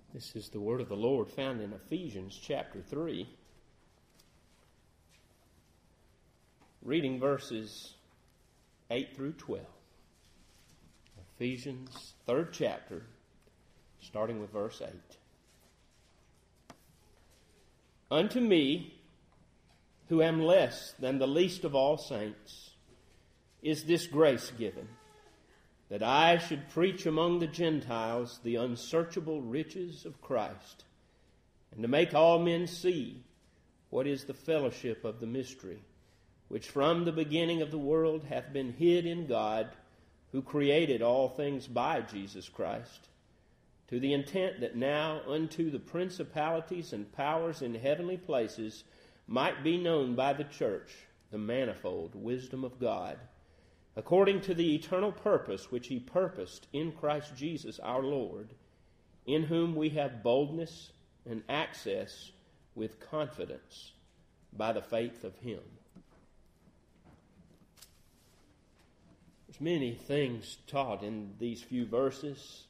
This is the word of the Lord found in Ephesians chapter 3. Reading verses 8 through 12. Ephesians 3rd chapter, starting with verse 8. Unto me, who am less than the least of all saints, is this grace given, that I should preach among the Gentiles the unsearchable riches of Christ, and to make all men see what is the fellowship of the mystery, which from the beginning of the world hath been hid in God, who created all things by Jesus Christ, to the intent that now unto the principalities and powers in heavenly places might be known by the church the manifold wisdom of God, according to the eternal purpose which He purposed in Christ Jesus our Lord, in whom we have boldness and access with confidence by the faith of Him. There's many things taught in these few verses,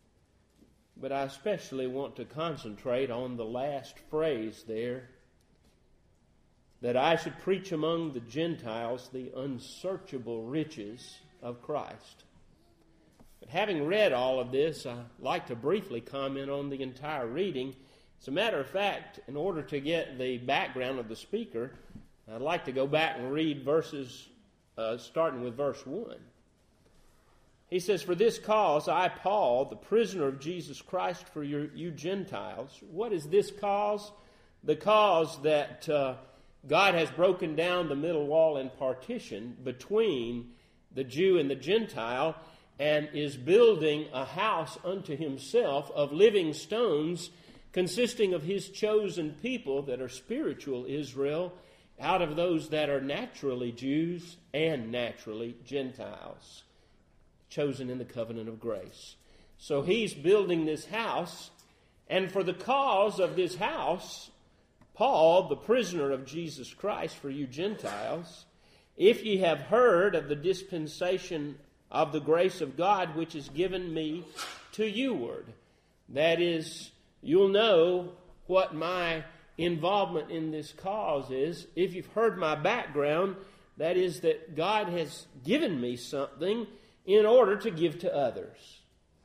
but I especially want to concentrate on the last phrase there, that I should preach among the Gentiles the unsearchable riches of Christ. But having read all of this, I'd like to briefly comment on the entire reading. As a matter of fact, in order to get the background of the speaker, I'd like to go back and read verses starting with verse 1. He says, "For this cause I, Paul, the prisoner of Jesus Christ for you Gentiles." What is this cause? The cause that God has broken down the middle wall and partition between the Jew and the Gentile, and is building a house unto Himself of living stones, consisting of His chosen people that are spiritual Israel, out of those that are naturally Jews and naturally Gentiles, chosen in the covenant of grace. So He's building this house, and for the cause of this house, Paul, the prisoner of Jesus Christ for you Gentiles, if ye have heard of the dispensation of the grace of God which is given me to youward. That is, you'll know what my involvement in this cause is. If you've heard my background, that is that God has given me something in order to give to others.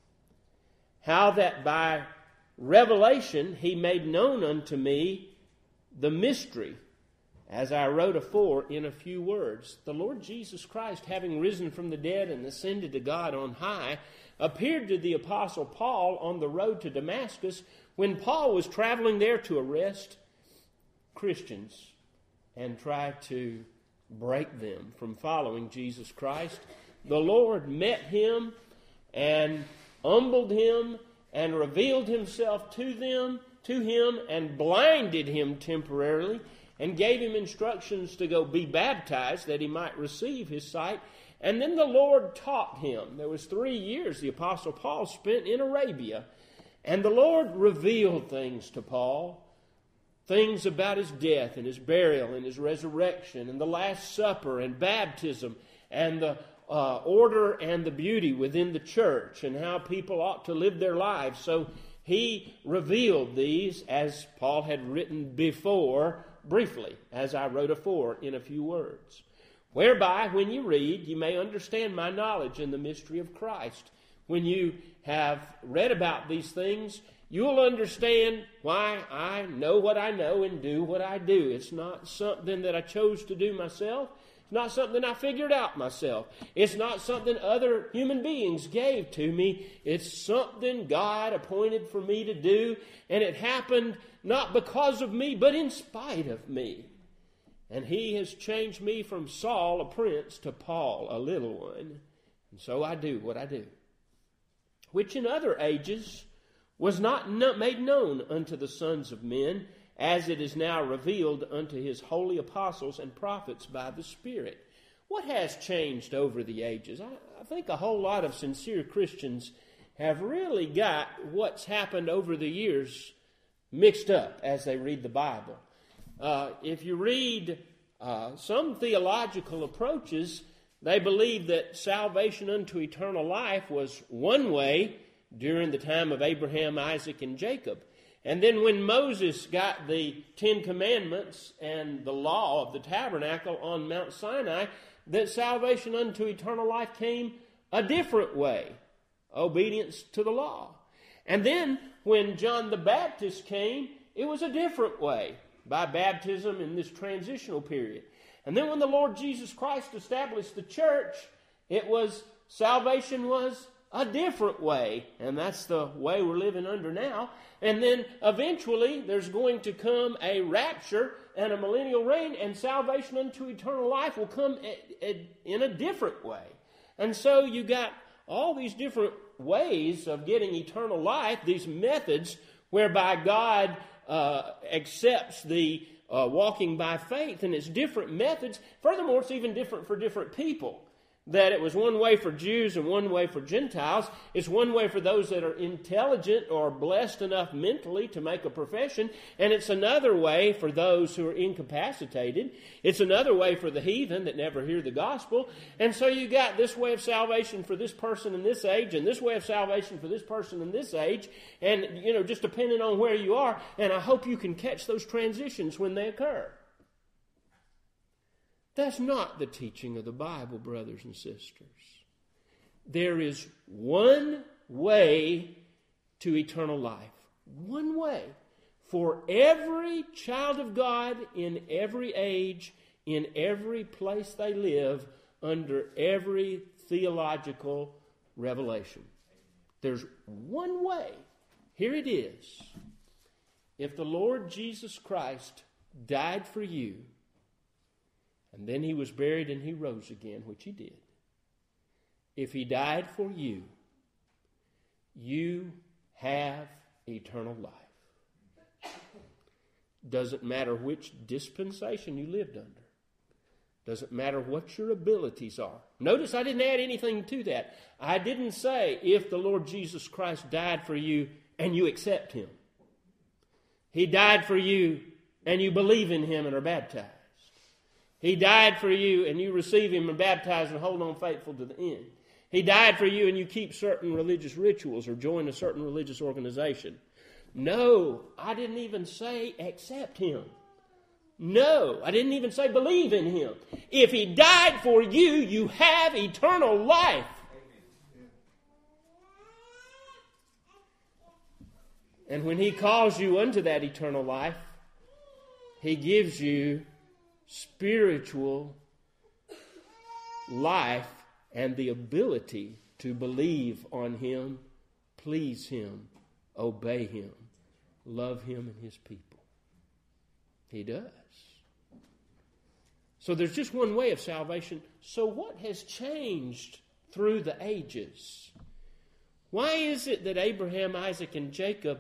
How that by revelation He made known unto me the mystery, as I wrote afore in a few words. The Lord Jesus Christ, having risen from the dead and ascended to God on high, appeared to the Apostle Paul on the road to Damascus when Paul was traveling there to arrest Christians and try to break them from following Jesus Christ. The Lord met him and humbled him and revealed Himself to him, and blinded him temporarily, and gave him instructions to go be baptized that he might receive his sight. And then the Lord taught him. There was 3 years the Apostle Paul spent in Arabia, and the Lord revealed things to Paul, things about His death and His burial and His resurrection and the Last Supper and baptism and the order and the beauty within the church and how people ought to live their lives. So He revealed these, as Paul had written before, briefly, as I wrote afore in a few words. Whereby, when you read, you may understand my knowledge in the mystery of Christ. When you have read about these things, you'll understand why I know what I know and do what I do. It's not something that I chose to do myself. It's not something I figured out myself. It's not something other human beings gave to me. It's something God appointed for me to do, and it happened not because of me, but in spite of me. And He has changed me from Saul, a prince, to Paul, a little one. And so I do what I do, which in other ages was not made known unto the sons of men, as it is now revealed unto His holy apostles and prophets by the Spirit. What has changed over the ages? I think a whole lot of sincere Christians have really got what's happened over the years mixed up as they read the Bible. If you read some theological approaches, they believe that salvation unto eternal life was one way during the time of Abraham, Isaac, and Jacob. And then when Moses got the 10 Commandments and the law of the tabernacle on Mount Sinai, that salvation unto eternal life came a different way, obedience to the law. And then when John the Baptist came, it was a different way, by baptism in this transitional period. And then when the Lord Jesus Christ established the church, salvation was a different way, and that's the way we're living under now. And then eventually there's going to come a rapture and a millennial reign, and salvation unto eternal life will come in a different way. And so you got all these different ways of getting eternal life, these methods whereby God accepts the walking by faith, and it's different methods. Furthermore, it's even different for different people. That it was one way for Jews and one way for Gentiles. It's one way for those that are intelligent or blessed enough mentally to make a profession, and it's another way for those who are incapacitated. It's another way for the heathen that never hear the gospel. And so you got this way of salvation for this person in this age, and this way of salvation for this person in this age, and just depending on where you are. And I hope you can catch those transitions when they occur. That's not the teaching of the Bible, brothers and sisters. There is one way to eternal life. One way for every child of God in every age, in every place they live, under every theological revelation. There's one way. Here it is. If the Lord Jesus Christ died for you, and then he was buried and he rose again, which he did. If he died for you, you have eternal life. Doesn't matter which dispensation you lived under. Doesn't matter what your abilities are. Notice I didn't add anything to that. I didn't say if the Lord Jesus Christ died for you and you accept him. He died for you and you believe in him and are baptized. He died for you and you receive him and baptize and hold on faithful to the end. He died for you and you keep certain religious rituals or join a certain religious organization. No, I didn't even say accept him. No, I didn't even say believe in him. If he died for you, you have eternal life. And when he calls you unto that eternal life, he gives you spiritual life and the ability to believe on him, please him, obey him, love him and his people. He does. So there's just one way of salvation. So what has changed through the ages? Why is it that Abraham, Isaac, and Jacob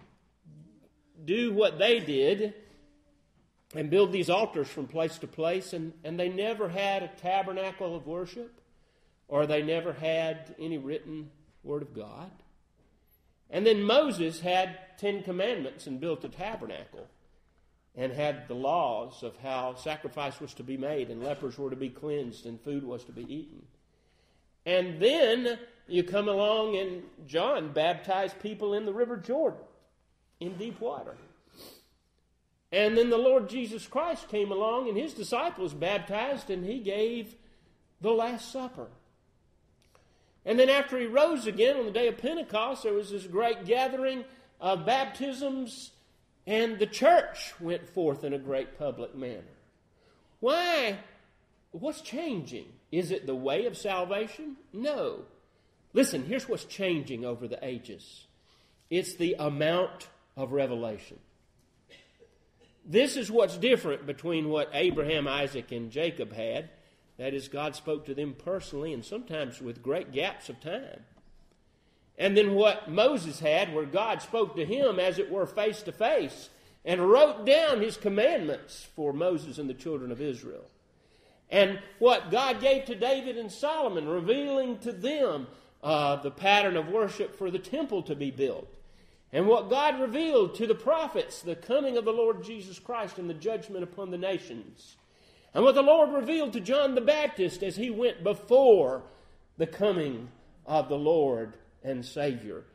do what they did and build these altars from place to place, and they never had a tabernacle of worship, or they never had any written Word of God? And then Moses had 10 commandments and built a tabernacle and had the laws of how sacrifice was to be made and lepers were to be cleansed and food was to be eaten. And then you come along and John baptized people in the River Jordan in deep water. And then the Lord Jesus Christ came along and his disciples baptized and he gave the Last Supper. And then after he rose again on the day of Pentecost, there was this great gathering of baptisms and the church went forth in a great public manner. Why? What's changing? Is it the way of salvation? No. Listen, here's what's changing over the ages. It's the amount of revelation. This is what's different between what Abraham, Isaac, and Jacob had. That is, God spoke to them personally and sometimes with great gaps of time. And then what Moses had, where God spoke to him as it were face to face and wrote down his commandments for Moses and the children of Israel. And what God gave to David and Solomon, revealing to them the pattern of worship for the temple to be built. And what God revealed to the prophets, the coming of the Lord Jesus Christ and the judgment upon the nations. And what the Lord revealed to John the Baptist as he went before the coming of the Lord and Savior.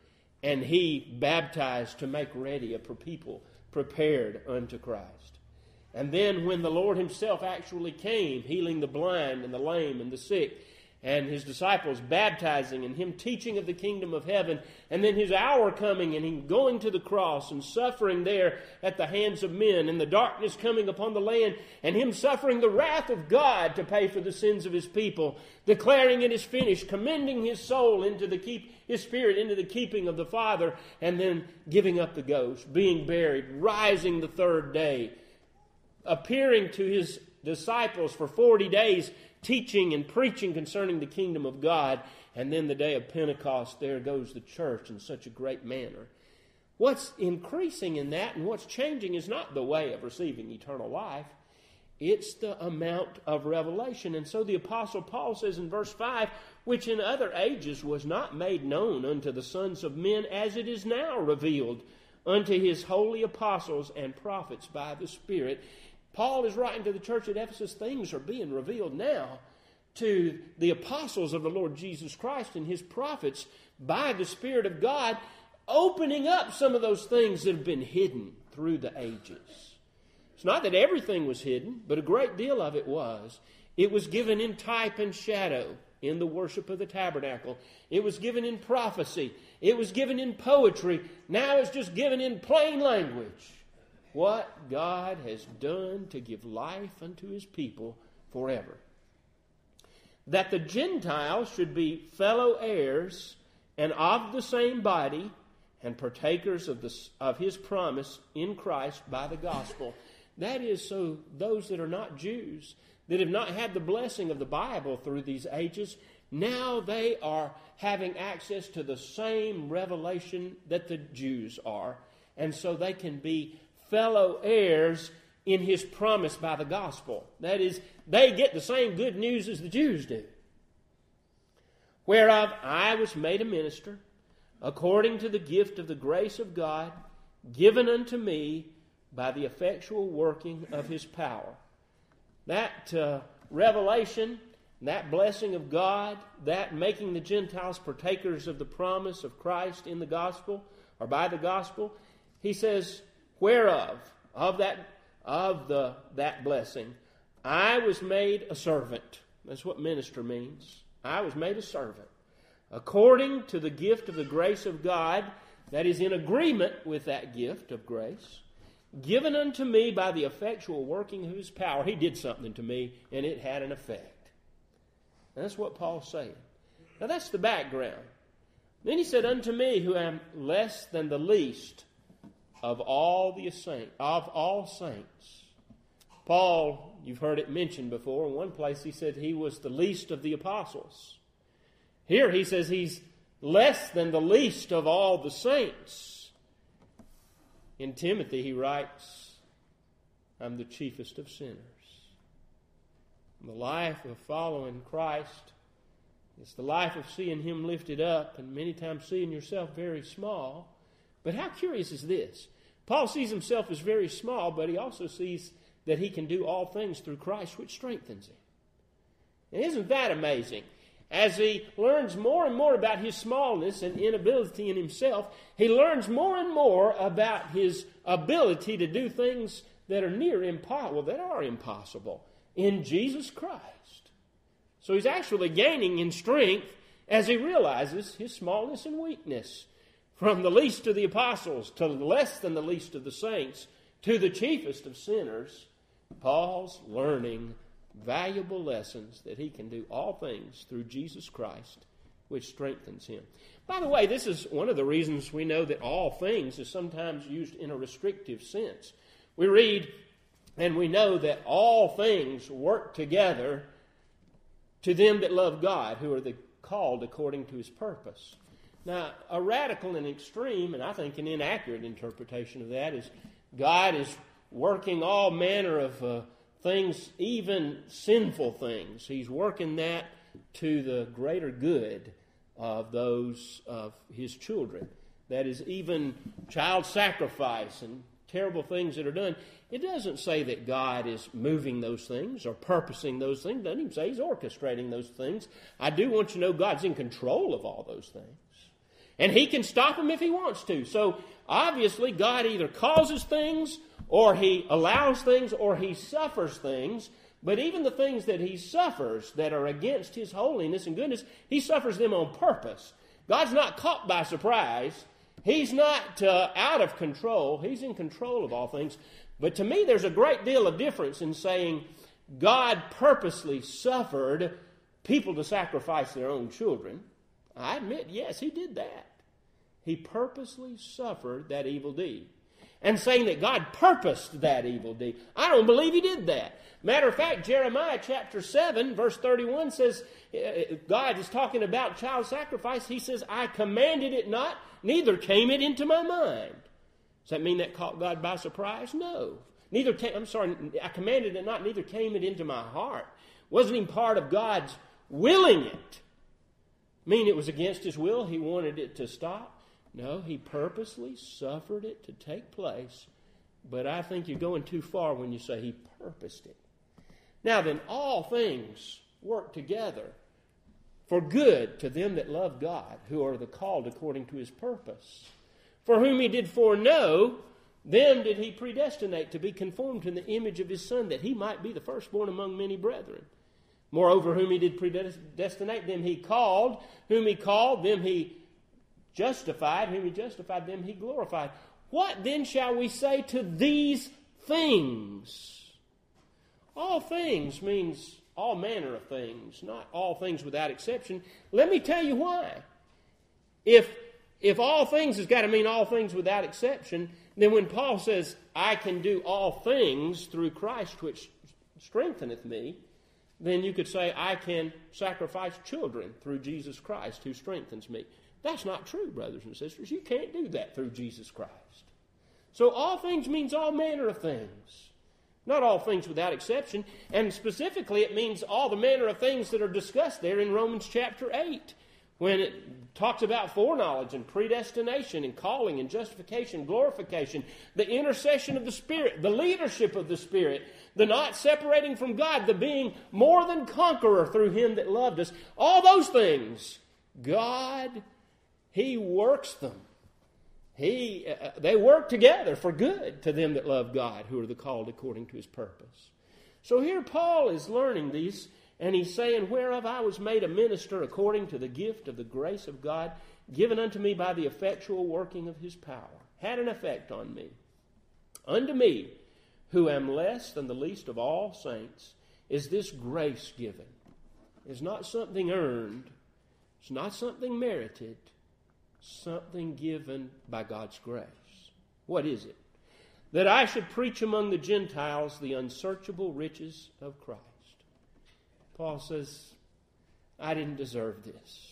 and he baptized to make ready a people prepared unto Christ. And then when the Lord himself actually came, healing the blind and the lame and the sick, and his disciples baptizing and him teaching of the kingdom of heaven, and then his hour coming and him going to the cross and suffering there at the hands of men, and the darkness coming upon the land, and him suffering the wrath of God to pay for the sins of his people, declaring it is finished, commending his soul his spirit into the keeping of the Father, and then giving up the ghost, being buried, rising the third day, appearing to his disciples for 40 days, teaching and preaching concerning the kingdom of God, and then the day of Pentecost, there goes the church in such a great manner. What's increasing in that and what's changing is not the way of receiving eternal life. It's the amount of revelation. And so the Apostle Paul says in verse 5, which in other ages was not made known unto the sons of men, as it is now revealed unto his holy apostles and prophets by the Spirit. Paul is writing to the church at Ephesus, things are being revealed now to the apostles of the Lord Jesus Christ and his prophets by the Spirit of God, opening up some of those things that have been hidden through the ages. It's not that everything was hidden, but a great deal of it was. It was given in type and shadow in the worship of the tabernacle. It was given in prophecy. It was given in poetry. Now it's just given in plain language. What God has done to give life unto his people forever. That the Gentiles should be fellow heirs and of the same body and partakers of his promise in Christ by the gospel. That is, so those that are not Jews, that have not had the blessing of the Bible through these ages, now they are having access to the same revelation that the Jews are. And so they can be fellow heirs in his promise by the gospel. That is, they get the same good news as the Jews do. Whereof I was made a minister, according to the gift of the grace of God, given unto me by the effectual working of his power. That revelation, that blessing of God, that making the Gentiles partakers of the promise of Christ in the gospel, or by the gospel, he says, whereof, that blessing, I was made a servant. That's what minister means. I was made a servant. According to the gift of the grace of God, that is in agreement with that gift of grace, given unto me by the effectual working of his power. He did something to me, and it had an effect. And that's what Paul's saying. Now that's the background. Then he said, unto me, who am less than the least of all saints. Paul, you've heard it mentioned before. In one place he said he was the least of the apostles. Here he says he's less than the least of all the saints. In Timothy he writes, I'm the chiefest of sinners. The life of following Christ is the life of seeing him lifted up and many times seeing yourself very small. But how curious is this? Paul sees himself as very small, but he also sees that he can do all things through Christ, which strengthens him. And isn't that amazing? As he learns more and more about his smallness and inability in himself, he learns more and more about his ability to do things that are impossible in Jesus Christ. So he's actually gaining in strength as he realizes his smallness and weakness. From the least of the apostles to less than the least of the saints to the chiefest of sinners, Paul's learning valuable lessons that he can do all things through Jesus Christ, which strengthens him. By the way, this is one of the reasons we know that all things is sometimes used in a restrictive sense. We read and we know that all things work together to them that love God, who are the called according to his purpose. Now, a radical and extreme, and I think an inaccurate interpretation of that is God is working all manner of things, even sinful things. He's working that to the greater good of those of his children. That is, even child sacrifice and terrible things that are done. It doesn't say that God is moving those things or purposing those things. It doesn't even say he's orchestrating those things. I do want you to know God's in control of all those things. And He can stop them if He wants to. So obviously God either causes things, or He allows things, or He suffers things. But even the things that He suffers that are against His holiness and goodness, He suffers them on purpose. God's not caught by surprise. He's not out of control. He's in control of all things. But to me, there's a great deal of difference in saying God purposely suffered people to sacrifice their own children. I admit, yes, He did that. He purposely suffered that evil deed. And saying that God purposed that evil deed, I don't believe He did that. Matter of fact, Jeremiah chapter 7, verse 31 says, God is talking about child sacrifice. He says, I commanded it not, neither came it into my mind. Does that mean that caught God by surprise? No. I commanded it not, neither came it into my heart. Wasn't even part of God's willing it. Mean it was against His will? He wanted it to stop? No, He purposely suffered it to take place. But I think you're going too far when you say He purposed it. Now then, all things work together for good to them that love God, who are the called according to His purpose. For whom He did foreknow, them did He predestinate to be conformed to the image of His Son, that He might be the firstborn among many brethren. Moreover, whom He did predestinate, them He called. Whom He called, them He justified. Whom He justified, them He glorified. What then shall we say to these things? All things means all manner of things, not all things without exception. Let me tell you why. If all things has got to mean all things without exception, then when Paul says, I can do all things through Christ which strengtheneth me, then you could say, I can sacrifice children through Jesus Christ who strengthens me. That's not true, brothers and sisters. You can't do that through Jesus Christ. So all things means all manner of things. Not all things without exception. And specifically, it means all the manner of things that are discussed there in Romans chapter 8. When it talks about foreknowledge and predestination and calling and justification, glorification, the intercession of the Spirit, the leadership of the Spirit, the not separating from God, the being more than conqueror through Him that loved us. All those things, God, He works them. They work together for good to them that love God, who are the called according to His purpose. So here Paul is learning these, and he's saying, whereof I was made a minister according to the gift of the grace of God, given unto me by the effectual working of His power. Had an effect on me. Unto me, who am less than the least of all saints, is this grace given. It's not something earned. It's not something merited. Something given by God's grace. What is it? That I should preach among the Gentiles the unsearchable riches of Christ. Paul says, I didn't deserve this.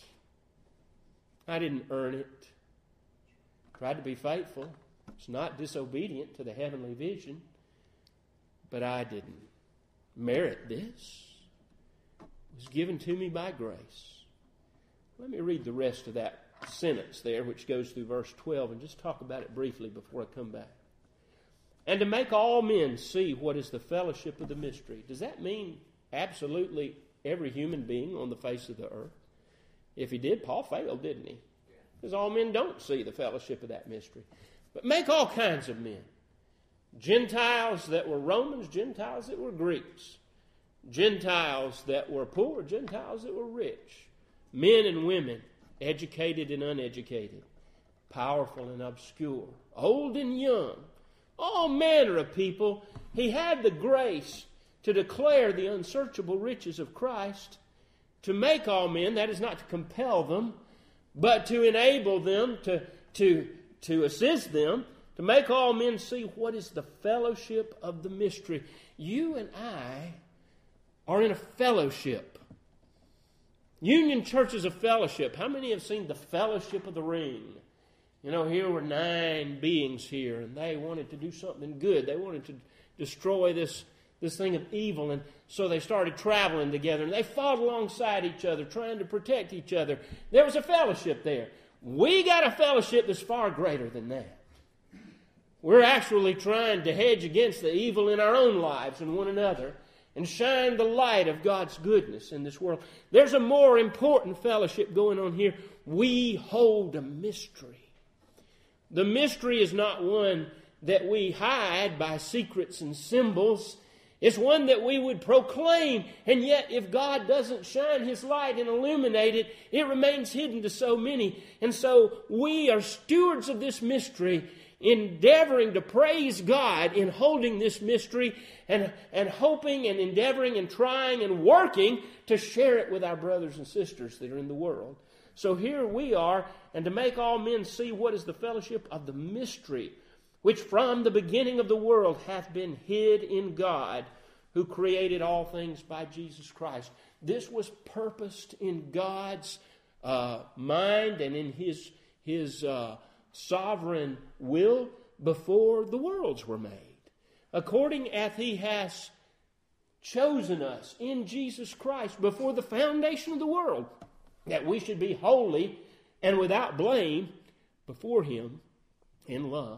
I didn't earn it. Tried to be faithful. It's not disobedient to the heavenly vision. But I didn't merit this. It was given to me by grace. Let me read the rest of that sentence there, which goes through verse 12, and just talk about it briefly before I come back. And to make all men see what is the fellowship of the mystery. Does that mean absolutely every human being on the face of the earth? If he did, Paul failed, didn't he? Because all men don't see the fellowship of that mystery. But make all kinds of men. Gentiles that were Romans, Gentiles that were Greeks. Gentiles that were poor, Gentiles that were rich. Men and women, educated and uneducated, powerful and obscure, old and young, all manner of people. He had the grace to declare the unsearchable riches of Christ, to make all men, that is not to compel them, but to enable them, to assist them, to make all men see what is the fellowship of the mystery. You and I are in a fellowship. Union Church is a fellowship. How many have seen the Fellowship of the Ring? You know, here were 9 beings here, and they wanted to do something good. They wanted to destroy this thing of evil, and so they started traveling together, and they fought alongside each other, trying to protect each other. There was a fellowship there. We got a fellowship that's far greater than that. We're actually trying to hedge against the evil in our own lives and one another, and shine the light of God's goodness in this world. There's a more important fellowship going on here. we hold a mystery. The mystery is not one that we hide by secrets and symbols. It's one that we would proclaim, and yet if God doesn't shine His light and illuminate it, it remains hidden to so many. And so we are stewards of this mystery, endeavoring to praise God in holding this mystery and hoping and endeavoring and trying and working to share it with our brothers and sisters that are in the world. So here we are, and to make all men see what is the fellowship of the mystery, which from the beginning of the world hath been hid in God, who created all things by Jesus Christ. This was purposed in God's mind and in His sovereign will before the worlds were made, according as He has chosen us in Jesus Christ before the foundation of the world, that we should be holy and without blame before Him in love,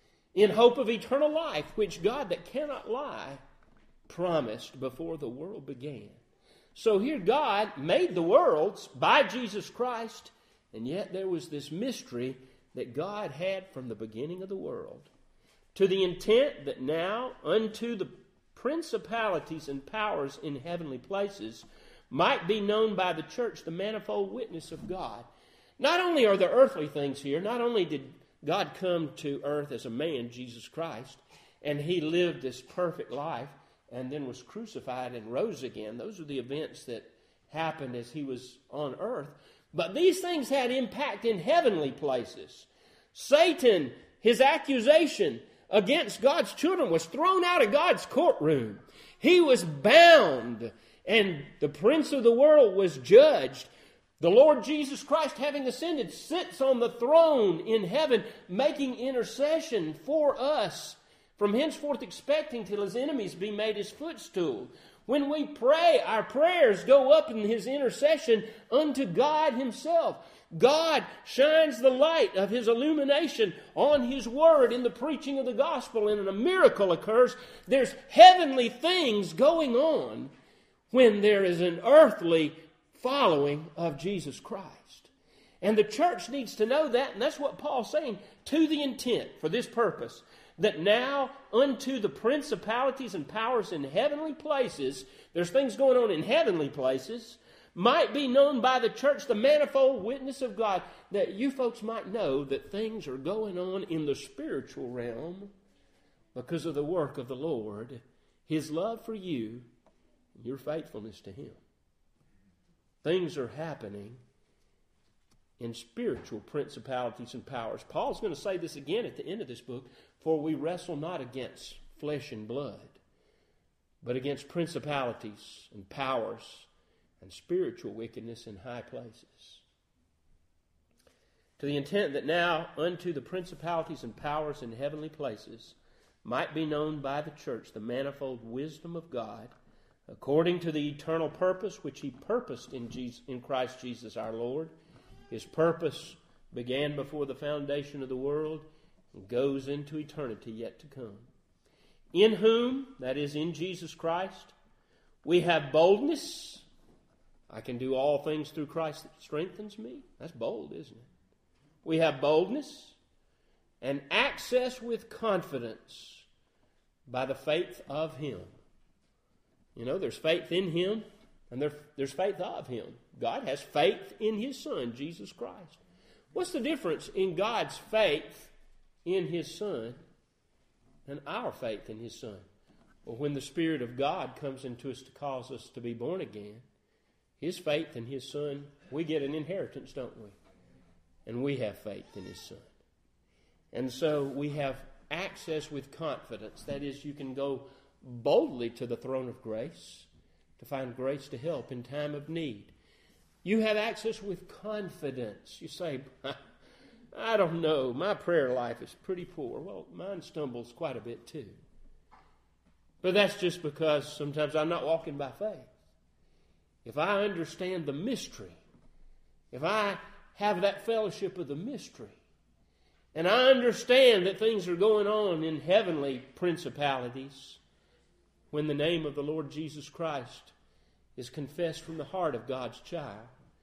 in hope of eternal life, which God that cannot lie promised before the world began. So here God made the worlds by Jesus Christ, and yet there was this mystery that God had from the beginning of the world, to the intent that now unto the principalities and powers in heavenly places might be known by the church the manifold witness of God. Not only are there earthly things here, not only did God come to earth as a man, Jesus Christ, and He lived this perfect life and then was crucified and rose again. Those are the events that happened as He was on earth. But these things had impact in heavenly places. Satan, his accusation against God's children, was thrown out of God's courtroom. He was bound, and the prince of the world was judged. The Lord Jesus Christ, having ascended, sits on the throne in heaven, making intercession for us, from henceforth expecting till His enemies be made His footstool. When we pray, our prayers go up in His intercession unto God Himself. God shines the light of His illumination on His Word in the preaching of the gospel, and a miracle occurs. There's heavenly things going on when there is an earthly following of Jesus Christ. And the church needs to know that, and that's what Paul's saying, to the intent, for this purpose, that now unto the principalities and powers in heavenly places, there's things going on in heavenly places, might be known by the church the manifold witness of God, that you folks might know that things are going on in the spiritual realm because of the work of the Lord, His love for you, and your faithfulness to Him. Things are happening in spiritual principalities and powers. Paul's going to say this again at the end of this book, for we wrestle not against flesh and blood, but against principalities and powers and spiritual wickedness in high places. To the intent that now unto the principalities and powers in heavenly places might be known by the church the manifold wisdom of God, according to the eternal purpose which He purposed in Christ Jesus our Lord. His purpose began before the foundation of the world and goes into eternity yet to come. In whom, that is in Jesus Christ, we have boldness. I can do all things through Christ that strengthens me. That's bold, isn't it? We have boldness and access with confidence by the faith of Him. You know, there's faith in Him and there's faith of Him. God has faith in His Son, Jesus Christ. What's the difference in God's faith in His Son and our faith in His Son? Well, when the Spirit of God comes into us to cause us to be born again, His faith in His Son, we get an inheritance, don't we? And we have faith in His Son. And so we have access with confidence. That is, you can go boldly to the throne of grace to find grace to help in time of need. You have access with confidence. You say, I don't know, my prayer life is pretty poor. Well, mine stumbles quite a bit too. But that's just because sometimes I'm not walking by faith. If I understand the mystery, if I have that fellowship of the mystery, and I understand that things are going on in heavenly principalities, when the name of the Lord Jesus Christ is confessed from the heart of God's child,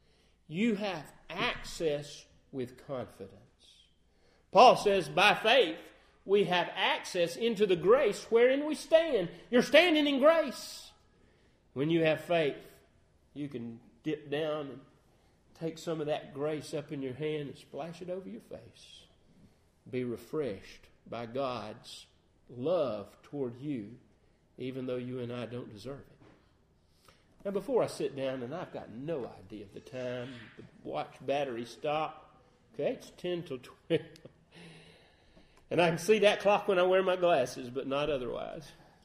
you have access with confidence. Paul says, by faith, we have access into the grace wherein we stand. You're standing in grace. When you have faith, you can dip down and take some of that grace up in your hand and splash it over your face. Be refreshed by God's love toward you, even though you and I don't deserve it. Now, before I sit down, and I've got no idea of the time, the watch battery stopped. Okay, it's 10 till 12. And I can see that clock when I wear my glasses, but not otherwise.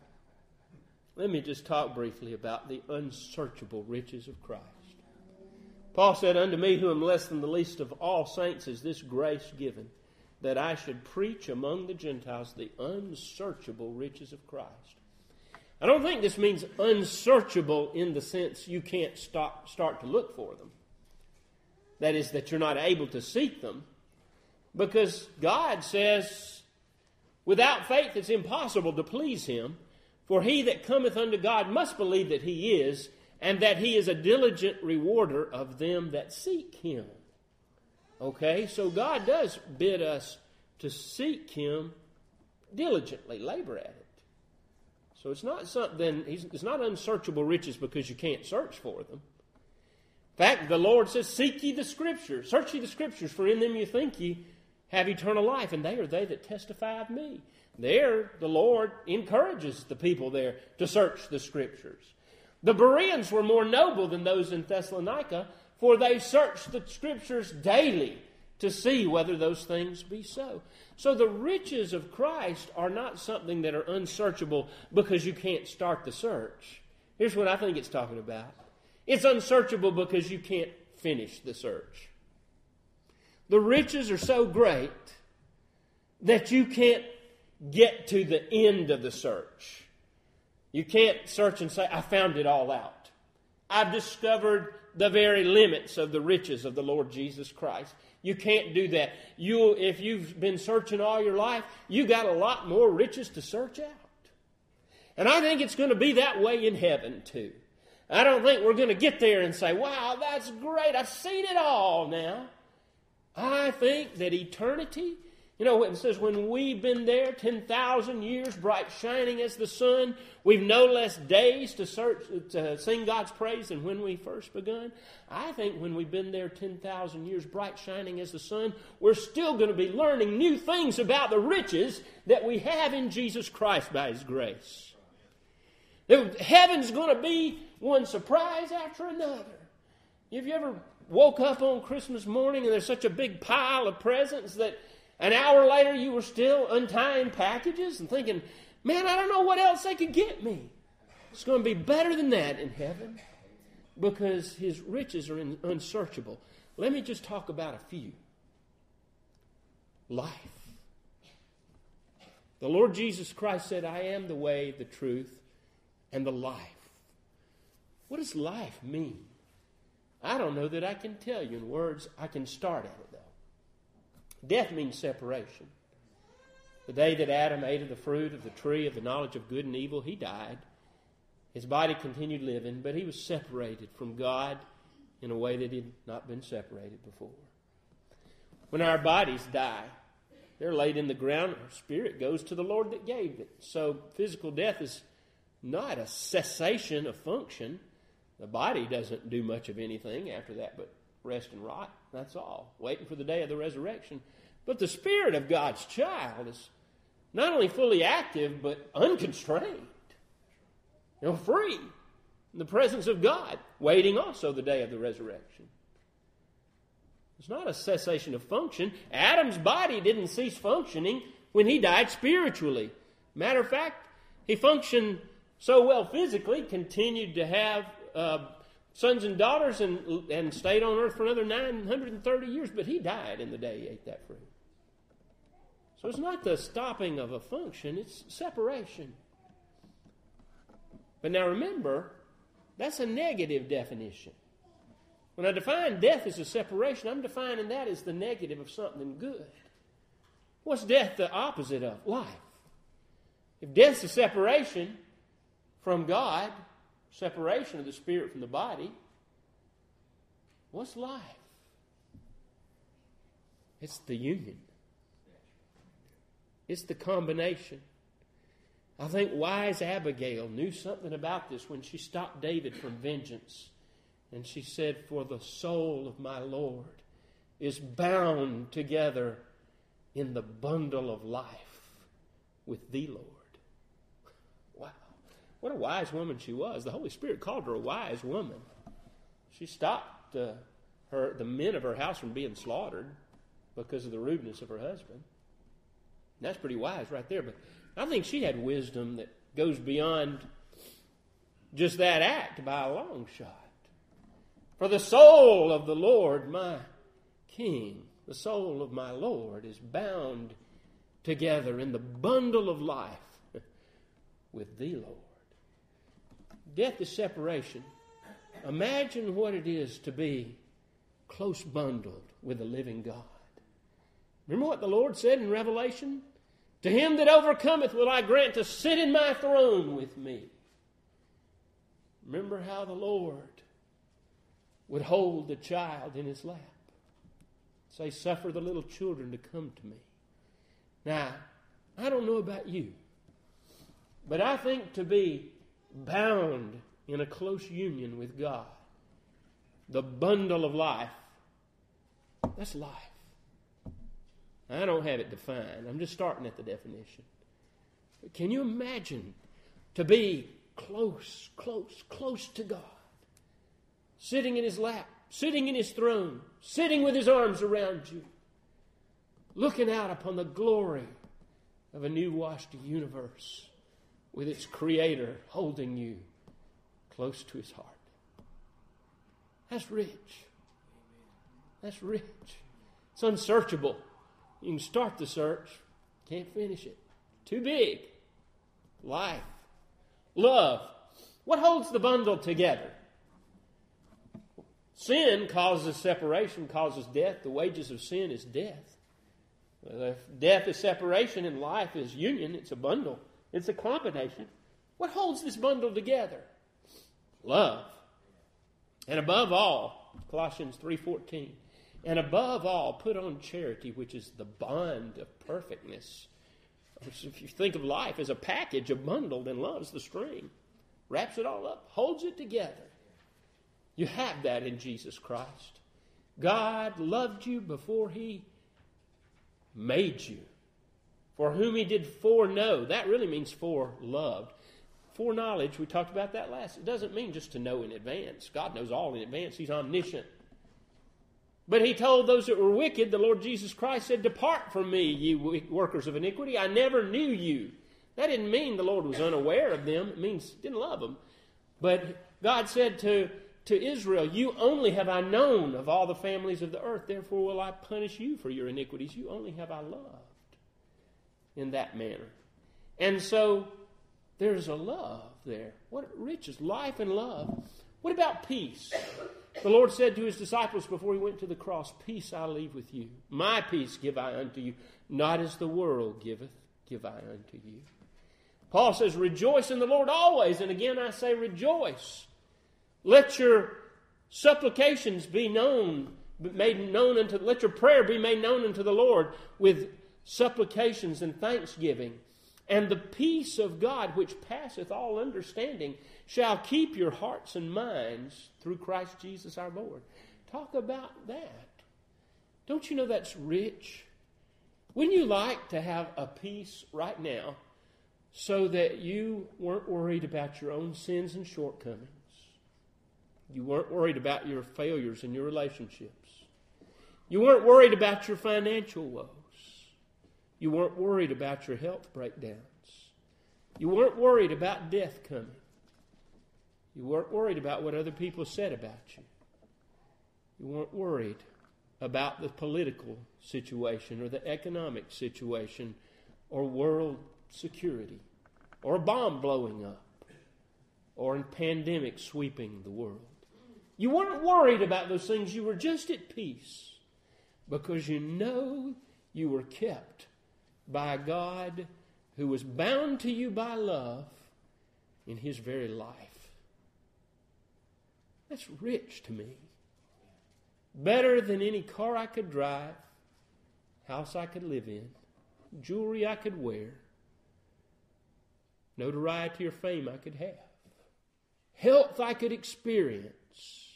Let me just talk briefly about the unsearchable riches of Christ. Paul said, unto me, who am less than the least of all saints, is this grace given, that I should preach among the Gentiles the unsearchable riches of Christ. I don't think this means unsearchable in the sense you can't start to look for them. That is, that you're not able to seek them. Because God says, without faith it's impossible to please Him. For he that cometh unto God must believe that He is, and that He is a diligent rewarder of them that seek Him. Okay, so God does bid us to seek Him diligently, labor at it. So it's not something, it's not unsearchable riches because you can't search for them. In fact, the Lord says, seek ye the Scriptures, search ye the Scriptures, for in them you think ye have eternal life, and they are they that testify of me. There, the Lord encourages the people there to search the Scriptures. The Bereans were more noble than those in Thessalonica, for they searched the Scriptures daily to see whether those things be so. So the riches of Christ are not something that are unsearchable because you can't start the search. Here's what I think it's talking about. It's unsearchable because you can't finish the search. The riches are so great that you can't get to the end of the search. You can't search and say, I found it all out. I've discovered the very limits of the riches of the Lord Jesus Christ. You can't do that. If you've been searching all your life, you got a lot more riches to search out. And I think it's going to be that way in heaven too. I don't think we're going to get there and say, wow, that's great. I've seen it all now. I think that eternity, it says when we've been there 10,000 years, bright shining as the sun, we've no less days to sing God's praise than when we first begun. I think when we've been there 10,000 years, bright shining as the sun, we're still going to be learning new things about the riches that we have in Jesus Christ by His grace. Heaven's going to be one surprise after another. Have you ever woke up on Christmas morning and there's such a big pile of presents that an hour later you were still untying packages and thinking, man, I don't know what else they could get me. It's going to be better than that in heaven because His riches are unsearchable. Let me just talk about a few. Life. The Lord Jesus Christ said, I am the way, the truth, and the life. What does life mean? I don't know that I can tell you in words. I can start at it, though. Death means separation. The day that Adam ate of the fruit of the tree of the knowledge of good and evil, he died. His body continued living, but he was separated from God in a way that he had not been separated before. When our bodies die, they're laid in the ground. Our spirit goes to the Lord that gave it. So physical death is not a cessation of function. The body doesn't do much of anything after that but rest and rot. That's all. Waiting for the day of the resurrection. But the spirit of God's child is not only fully active, but unconstrained. Free in the presence of God, waiting also the day of the resurrection. It's not a cessation of function. Adam's body didn't cease functioning when he died spiritually. Matter of fact, he functioned so well physically, continued to have sons and daughters and stayed on earth for another 930 years, but he died in the day he ate that fruit. So it's not the stopping of a function, it's separation. But now remember, that's a negative definition. When I define death as a separation, I'm defining that as the negative of something good. What's death the opposite of? Life. If death's a separation from God, separation of the spirit from the body, What's life? It's the union. It's the combination. I think wise Abigail knew something about this when she stopped David from vengeance. And she said, "For the soul of my Lord is bound together in the bundle of life with thee, Lord." Wow. What a wise woman she was. The Holy Spirit called her a wise woman. She stopped the men of her house from being slaughtered because of the rudeness of her husband. And that's pretty wise right there. But I think she had wisdom that goes beyond just that act by a long shot. For the soul of the Lord, my King, the soul of my Lord is bound together in the bundle of life with thee, Lord. Death is separation. Imagine what it is to be close bundled with the living God. Remember what the Lord said in Revelation? To him that overcometh will I grant to sit in my throne with me. Remember how the Lord would hold the child in his lap. Say, "Suffer the little children to come to me." Now, I don't know about you, but I think to be bound in a close union with God, the bundle of life, that's life. I don't have it defined. I'm just starting at the definition. But can you imagine to be close to God? Sitting in his lap, sitting in his throne, sitting with his arms around you, looking out upon the glory of a new washed universe with its creator holding you close to his heart. That's rich. That's rich. It's unsearchable. You can start the search, can't finish it. Too big. Life. Love. What holds the bundle together? Sin causes separation, causes death. The wages of sin is death. If death is separation and life is union, it's a bundle. It's a combination. What holds this bundle together? Love. And above all, Colossians 3:14, and above all, put on charity, which is the bond of perfectness. If you think of life as a package, a bundle, then love's the string. Wraps it all up, holds it together. You have that in Jesus Christ. God loved you before he made you. For whom he did foreknow. That really means foreloved. Foreknowledge, we talked about that last. It doesn't mean just to know in advance. God knows all in advance. He's omniscient. But he told those that were wicked, the Lord Jesus Christ said, "Depart from me, ye workers of iniquity. I never knew you." That didn't mean the Lord was unaware of them. It means he didn't love them. But God said to Israel, "You only have I known of all the families of the earth. Therefore will I punish you for your iniquities. You only have I loved," in that manner. And so there's a love there. What riches, life and love. What about peace? The Lord said to his disciples before he went to the cross, "Peace I leave with you. My peace give I unto you. Not as the world giveth, give I unto you." Paul says, "Rejoice in the Lord always." And again I say rejoice. Let your supplications be made known unto, let your prayer be made known unto the Lord with supplications and thanksgiving. And the peace of God, which passeth all understanding, shall keep your hearts and minds through Christ Jesus our Lord. Talk about that. Don't you know that's rich? Wouldn't you like to have a peace right now so that you weren't worried about your own sins and shortcomings? You weren't worried about your failures in your relationships. You weren't worried about your financial woes. You weren't worried about your health breakdowns. You weren't worried about death coming. You weren't worried about what other people said about you. You weren't worried about the political situation or the economic situation or world security or a bomb blowing up or a pandemic sweeping the world. You weren't worried about those things. You were just at peace because you know you were kept by a God who was bound to you by love in his very life. That's rich to me. better than any car I could drive, house I could live in, jewelry I could wear, notoriety or fame I could have, health I could experience,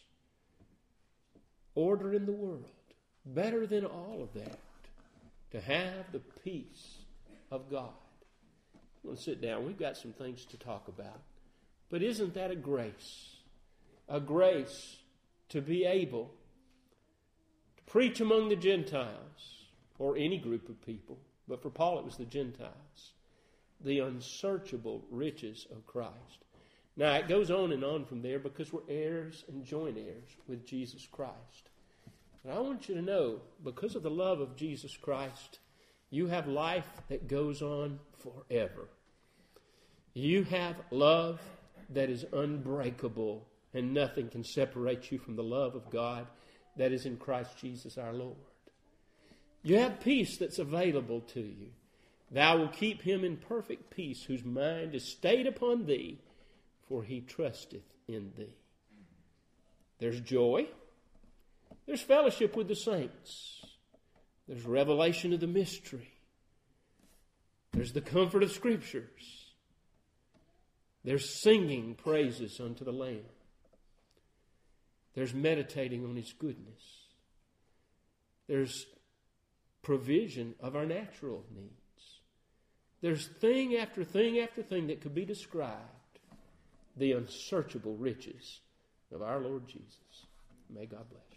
order in the world. Better than all of that, to have the peace of God. I want to sit down. We've got some things to talk about. But isn't that a grace? A grace to be able to preach among the Gentiles, or any group of people, but for Paul it was the Gentiles, the unsearchable riches of Christ. Now it goes on and on from there because we're heirs and joint heirs with Jesus Christ. And I want you to know, because of the love of Jesus Christ, you have life that goes on forever. You have love that is unbreakable, and nothing can separate you from the love of God that is in Christ Jesus our Lord. You have peace that's available to you. Thou will keep him in perfect peace, whose mind is stayed upon thee, for he trusteth in thee. There's joy. There's fellowship with the saints. There's revelation of the mystery. There's the comfort of Scriptures. There's singing praises unto the Lamb. There's meditating on his goodness. There's provision of our natural needs. There's thing after thing after thing that could be described. The unsearchable riches of our Lord Jesus. May God bless you.